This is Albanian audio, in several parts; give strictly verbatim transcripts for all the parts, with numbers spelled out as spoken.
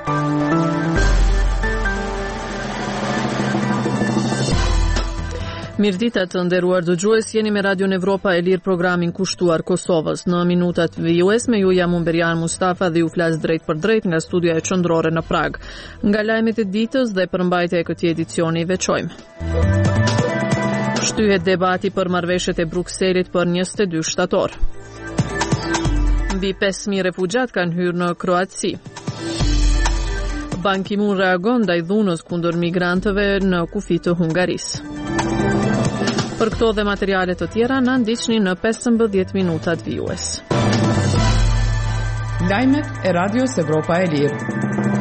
Mirëditë të nderuar dëgjues, jeni me Radio Evropa e Lirë, programin kushtuar Kosovës. Në minutat vijues me ju jam Umberian Mustafa dhe ju flas drejt për drejt nga studioja e qendrore në Prag. Nga lajmet e ditës dhe përmbajtja e këtij edicioni i veçojmë. Shtyhet debati për marrëveshjet e Brukselit për njëzet e dy shtator. Mbi pesë mijë refugjat kanë hyrë në Kroaci. Ban Ki-moon reagon ndaj dhunës kundër migrantëve në kufi të Hungarisë. Për këto dhe materiale të tjera na ndiqni në pesëmbëdhjetë minutat vijues. Lajmet e Radios Evropa e Lirë.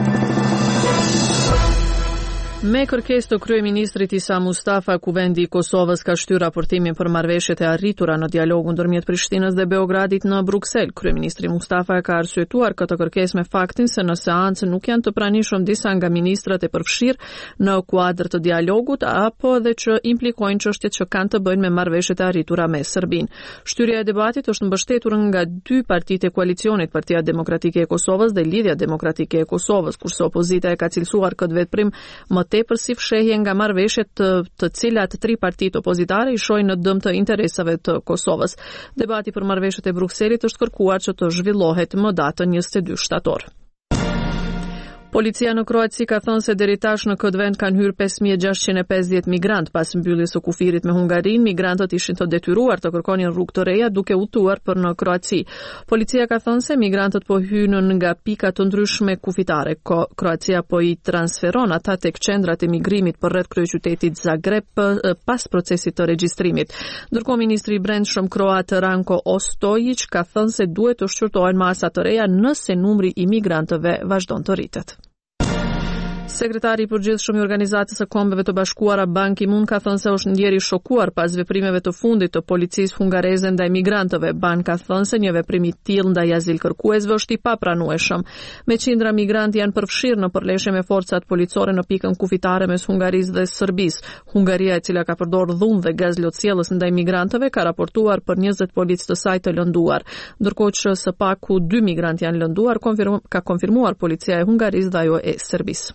Me kërkesë të kryeministrit Isa Mustafa, Kuvendi i Kosovës ka shtyr raportimin për marrëveshjet e arritura në dialogun ndërmjet Prishtinës dhe Beogradit në Bruksel. Kryeministri Mustafa ka arsyetuar këtë kërkesë me faktin se në seancë nuk janë të pranishëm disa nga ministrat e përfshirë në kuadër të dialogut apo edhe që implikojnë çështjet që kanë të bëjnë me marrëveshjet e arritura me Serbinë. Shtyrja e debatit është mbështetur nga dy partitë e koalicionit, Partia Demokratike e Kosovës dhe Lidhja Demokratike e Kosovës, kurse opozita e ka cilësuar këtë veprim më tepër si fshehje nga marrëveshjet të, të cilat tri partitë opozitare i shohin në dëm të interesave të Kosovës. Debati për marrëveshjet e Brukselit është kërkuar që të zhvillohet më datën njëzet e dy shtator. Policia në Kroaci ka thënë se deri tash në këtë vend kanë hyrë pesë mijë e gjashtëqind e pesëdhjetë migrant. Pas mbylljes së kufirit me Hungarinë, migrantët ishin të detyruar të kërkonin rrugë të reja duke udhëtuar për në Kroaci. Policia ka thënë se migrantët po hynën nga pika të ndryshme kufitare. Kroacia po i transferon ata tek qendrat e migrimit përreth kryeqytetit Zagreb pas procesit të regjistrimit. Ndërkohë ministri i brendshëm kroat Ranko Ostojić ka thënë se duhet të shqyrtohen masa të reja nëse numri i migrantëve vazhdon të rritet. Sekretari i përgjithshëm i Organizatës së Kombeve të Bashkuara Ban Ki-moon ka thënë se është ndjeri shokuar pas veprimeve të fundit të policisë hungareze ndaj migrantëve. Ban ka thënë se një veprim i tillë ndaj azilkërkuesve është i papranueshëm. Me qindra migrantë janë përfshirë në përleshje me forcat policore në pikën kufitare mes Hungarisë dhe Serbisë. Hungaria, e cila ka përdorur dhunë dhe gaz lotësielës ndaj migrantëve, ka raportuar për njëzet policë të saj të lënduar. Ndërkohë që së paku dy migrantë janë lënduar, konfirm, ka konfirmuar policia e Hungarisë dhe ajo e Serbisë.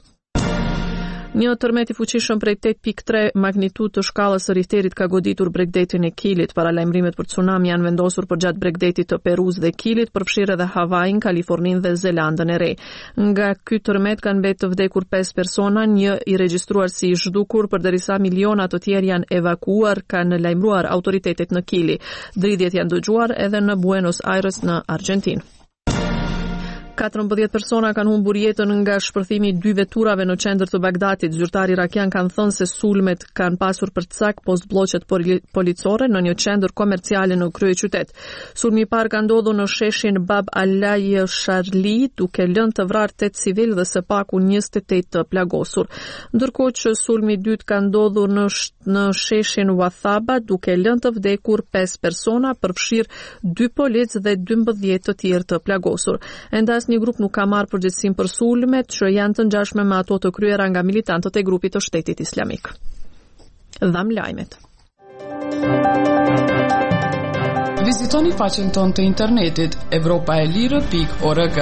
Një tërmet i fuqishëm prej tetë pikë tre magnitudë të shkallës së Richterit ka goditur Bregdetin e Kilit. Paralajmërimet për tsunami janë vendosur përgjatë Bregdetit të Perus dhe Kilit, përfshirë edhe Havain, Kaliforninë dhe Zelandën e Re. Nga ky tërmet kanë mbetë të vdekur pesë persona, një i regjistruar si i zhdukur, përderisa miliona të tjerë janë evakuuar, kanë lajmëruar autoritetet në Kili. Dridhjet janë dëgjuar edhe në Buenos Aires në Argjentinë. katërmbëdhjetë persona kanë humbur jetën nga shpërthimi i dy veturave në qendër të Bagdatit. Zyrtarë irakian kanë thënë se sulmet kanë pasur për cak postbllokët policore në një qendër komerciale në kryeqytet. Sulmi i parë ka ndodhur në sheshin Bab al-Laj Sharli, duke lënë të vrarë tetë civil dhe së paku njëzet e tetë të plagosur. Ndërkohë që sulmi i dytë ka ndodhur në në sheshin Wathaba, duke lënë të vdekur pesë persona, përfshirë dy policë dhe dymbëdhjetë të tjerë të plagosur. Enda një grup nuk ka marrë përgjegjësinë për sulmet që janë të ngjashme me ato të kryera nga militantët e grupit të Shtetit Islamik. Dham lajmet. Vizitoni faqen tonë të internetit evropa e lirë pikë org.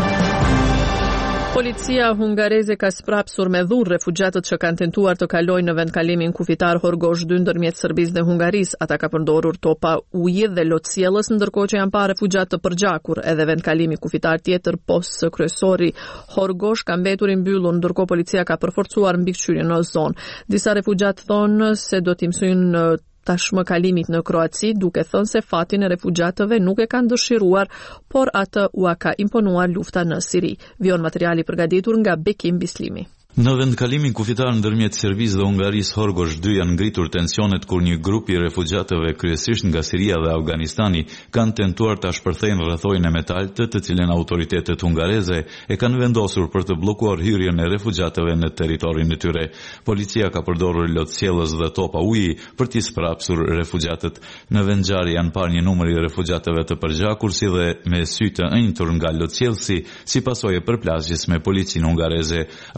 Policia hungareze ka sprapsur me dhurë refugjatët që kanë tentuar të kalojnë në vendkalimin kufitar Horgosh dy ndërmjet Serbisë dhe Hungarisë. Ata ka përdorur topa uji dhe lotësielës, ndërkohë që janë pa refugjatë të përgjakur. Edhe vendkalimi kufitar tjetër post kryesori Horgosh ka mbetur i mbyllur, ndërkohë policia ka përforcuar mbikëqyrjen në zonë. Disa refugjatë thonë se do t'i mësojnë tashmë kalimit në Kroaci, duke thënë se fatin e refugjatëve nuk e kanë dëshiruar, por atë u ka imponuar lufta në Siri. Vion materiali përgatitur nga Bekim Bislimi. Në vendkalimin kufitar ndërmjet Serbisë dhe Hungarisë Horgosh dy janë ngritur tensionet kur një grup i refugjatëve kryesisht nga Siria dhe Afganistani kanë tentuar ta shpërthejnë rrethojën e metalte, të cilën autoritetet hungareze e kanë vendosur për të bllokuar hyrjen e refugjatëve në territorin e tyre. Policia ka përdorur lotësielës dhe topa uji për t'i sprapsur refugjatët. Në vendngjarje janë parë një numër i refugjatëve të përgjakur si dhe me sy të enjtur nga lotësielësi si pasojë e përplasjes me policinë hungareze. Rrethoja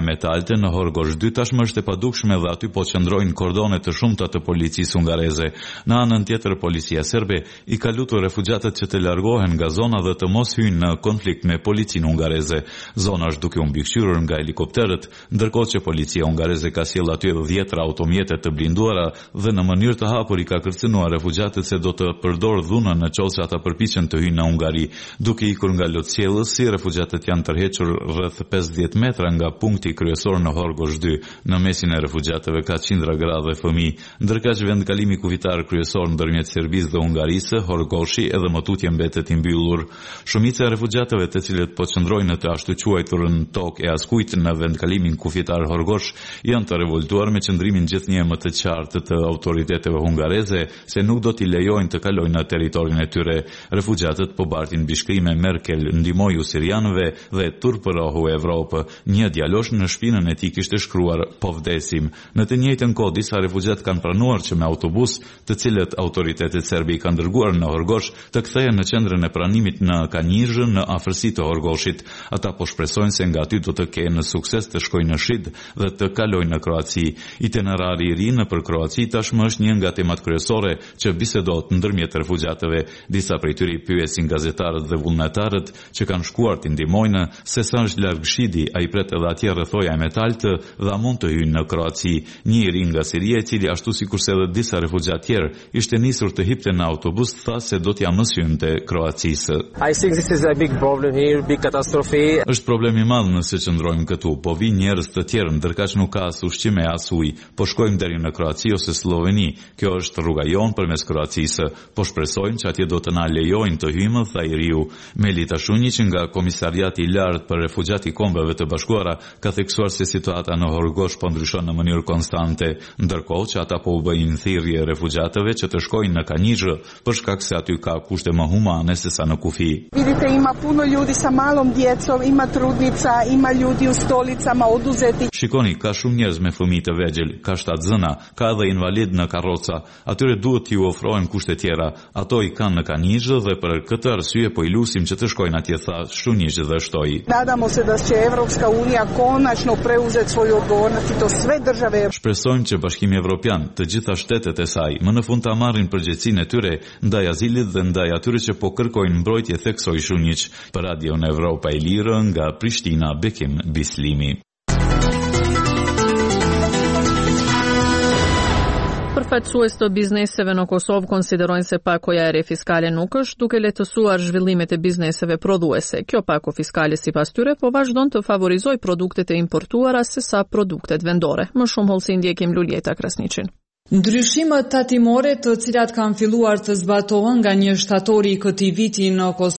metalte në Horgosh dy tashmë është e padukshme dhe aty po qëndrojnë kordone të shumta të policisë hungareze. Në anën tjetër, policia serbe i ka lutur refugjatët që të largohen nga zona dhe të mos hyjnë në konflikt me policinë hungareze. Zona është duke u mbikëqyrur nga helikopterët, ndërkohë që policia hungareze ka sjellë aty dhjetra automjete të blinduara dhe në mënyrë të hapur i ka kërcënuar refugjatët se do të përdor dhunën në qoftë se ata përpiqen të hyjnë në Hungari. Duke ikur nga lotësjellësi, refugjatët janë tërhequr rreth pesëdhjetë metra nga punkti kryesor në Horgosh dy. Në mesin e refugjatëve ka qindra gra dhe fëmijë, ndërkaq vendkalimi kufitar kryesor ndërmjet Serbisë dhe Hungarisë, Horgoshi, edhe më tutje mbetet i mbyllur. Shumica e refugjatëve të cilët po qëndrojnë në të ashtu quajturën tokë e askujt në vendkalimin kufitar Horgosh janë të revoltuar me qëndrimin gjithnjë më të qartë të autoriteteve hungareze se nuk do t'i lejojnë të kalojnë në territorin e tyre. Refugjatët po bartin mbi shkrime Merkel ndihmoju sirianëve dhe turpërohu Evropë. Një djalosh në shpinën e tij kishte shkruar po vdesim. Në të njëjtën kohë disa refugjat kanë pranuar që me autobus, të cilët autoritetet serbe i kanë dërguar në Horgosh, të kthehen në qendrën e pranimit në Kanizhë në afërsi të Horgoshit. Ata po shpresojnë se nga aty do të kenë sukses të shkojnë në Shid dhe të kalojnë në Kroaci. Itinerari i ri nëpër Kroaci tashmë është një nga temat kryesore që bisedohet ndërmjet refugjatëve. Disa prej tyre pyesin gazetarët dhe vullnetarët që kanë shkuar të ndihmojnë se sa është larg Shidi, ai pret edhe atje rrethoja e metaltë dhe a mund të hyjnë në Kroaci. Një i ri nga Siria, i cili ashtu sikurse edhe disa refugjat tjerë ishte nisur të hipte në autobus, tha se do t'ja mos hynte Kroacisë. I think this is a big problem here, big catastrophe. Është problem i madh nëse qëndrojmë këtu, po vinë njerëz të tjerë, ndërkaq nuk ka as ushqim e as ujë. Po shkojmë deri në Kroaci ose Sloveni. Kjo është rruga jonë përmes Kroacisë. Po shpresojmë që atje do të na lejojnë të hyjmë, tha i riu. Melita Shunjić nga Komisariati i Lartë për Refugjat i Kombeve të Bashkuara ka theksuar se situata në Horgosh po ndryshon në mënyrë konstante, ndërkohë që ata po u bëjnë thirrje refugjatëve që të shkojnë në Kanizhë për shkak se aty ka kushte më humane se sa në kufi. Vidite, ima puno ljudi sa malom djecom, ima trudnica, ima ljudi u stolicama oduzeti. Shikoni, ka shumë njerëz me fëmijë të vegjël, ka shtatzëna, ka edhe invalid në karroca. Atyre duhet t'ju ofrohen kushte tjera. Ato i kanë në Kanizhë dhe për këtë arsye po i lusim që të shkojnë atje, tha Shunjić dhe shtoi. Nadamo se da će Evropska unija konačno preuzeti svoju odgovornost i to sve države. Shpresojmë që Bashkimi Evropian, të gjitha shtetet e saj, më në fund ta marrin përgjegjësinë e tyre ndaj azilit dhe ndaj atyre që po kërkojnë mbrojtje, theksoi Shunjić. Për Radio në Evropa e Lirë nga Prishtina, Bekim Bislimi. Përfaqësues të bizneseve në Kosovë konsiderojnë se pakoja e re fiskale nuk është duke lehtësuar zhvillimet e bizneseve prodhuese. Kjo pako fiskale sipas tyre po vazhdon të favorizojë produktet e importuara sesa produktet vendore. Më shumë hollsi ndjekim Luljeta Krasniqin. Ndryshimet tatimore të cilat kanë filluar të zbatohen nga një shtatori i këtij viti në Kosovë